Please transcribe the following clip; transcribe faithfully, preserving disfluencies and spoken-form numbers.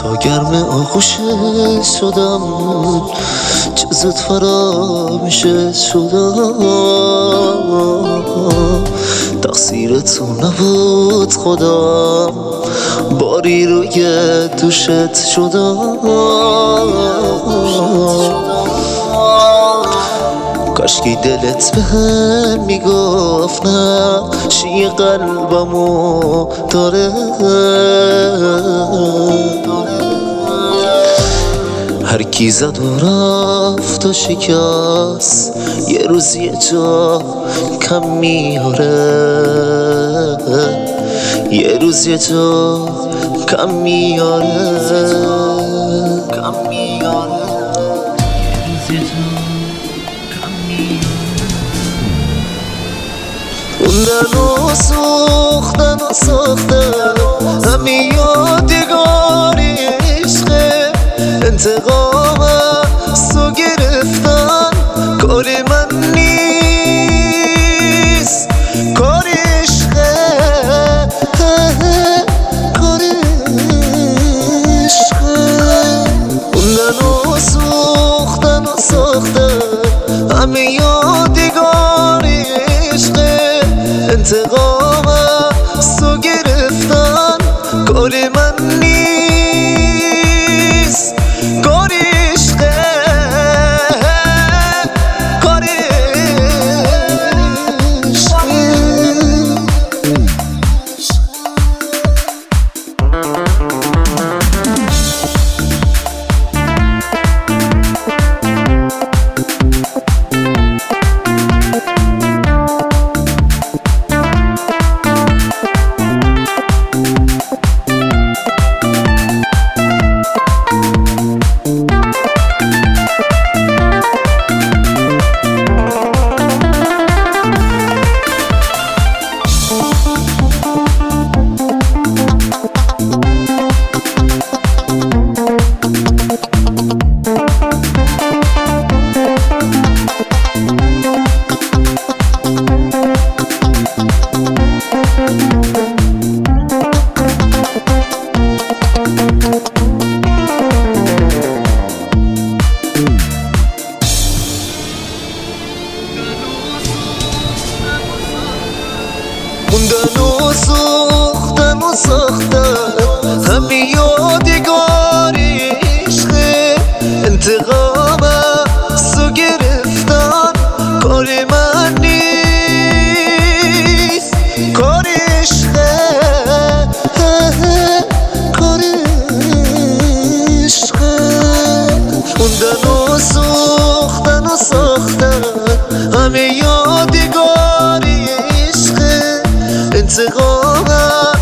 تا گرم آغوش شدم، چه زود فراموش شدم. تقصیر تو نبود خودم، باری روی دوشت شدم. کاشکی دلت به هم میگفت نه، شی قلبمو داره. هر کی زد و رفت و شکست، یه روز یه جا کم میاره. یه روز یه جا کم میاره. کم میاره. یه روز یه جا خوندن و سوختن و ساختن، همین یادگاری عشقه. انتقام از تو گرفتن کار من نیست، کار عشقه. کار عشقه. خوندن و سوختن و ساختن، همین یادگاری عشقه. انتقام از تو گرفتن کار من نیست، کار عشقه. کار خوندن و سوختن و ساختن، همین یادگاری عشقه. انتقام از تو گرفتن کار من نیست، کار عشقه. کار عشقه. خوندن و سوختن و ساختن، همین یادگاری عشقه. انتقام